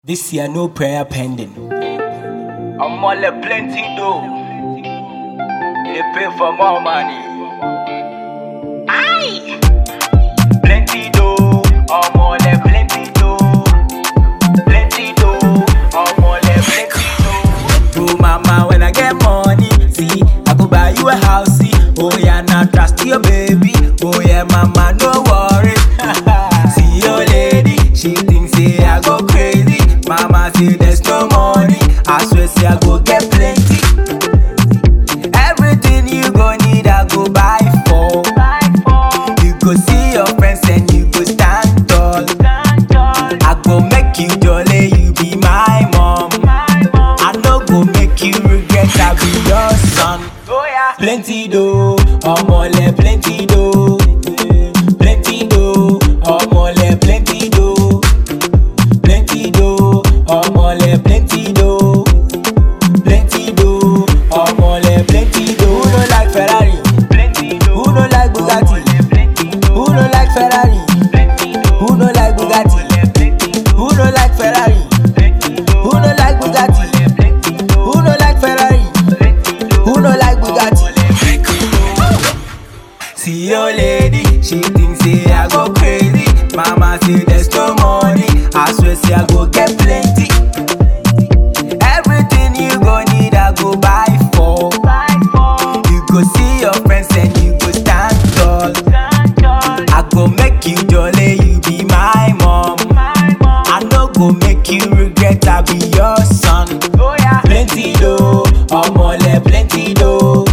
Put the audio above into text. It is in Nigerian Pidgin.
This year no prayer pending. I'm all a plenty though. They pay for more money. Aye. Plenty though. I'm all a plenty though. Plenty though. I'm all a plenty though. Oh mama, when I get money, see, I go buy you a house. See. Oh yeah, now trust your baby. Oh yeah, mama, no worry. See your lady, she thinks say I go crazy. Mama say there's no money, I swear say I go get plenty. Everything you go need, I go buy for. You go see your friends and you go stand tall. I go make you jolly, you be my mom. I no go make you regret, I be your son. Oh yeah. Plenty dough, omole plenty dough. Plenty dough, omole plenty dough. Plenty dough, omole plenty dough. Plenty dough, omole plenty dough. Who no like Ferrari? Plenty though. Who no like Bugatti? Plenty though. Who no like Ferrari? Plenty though. Who no like Bugatti? Plenty though. Who no like Ferrari? Plenty though. Who no like Bugatti? Plenty though. Who no like Ferrari? Plenty though. Who no like Bugatti? See your lady, she thinks say I go crazy. Mama say there's no money, I swear say I go get plenty. Everything you go need, I go buy for. You go see your friends and you go stand tall. I go make you jolly, you be my mom. I no go make you regret, I be your son. Oh yeah. Plenty dough, omole plenty dough.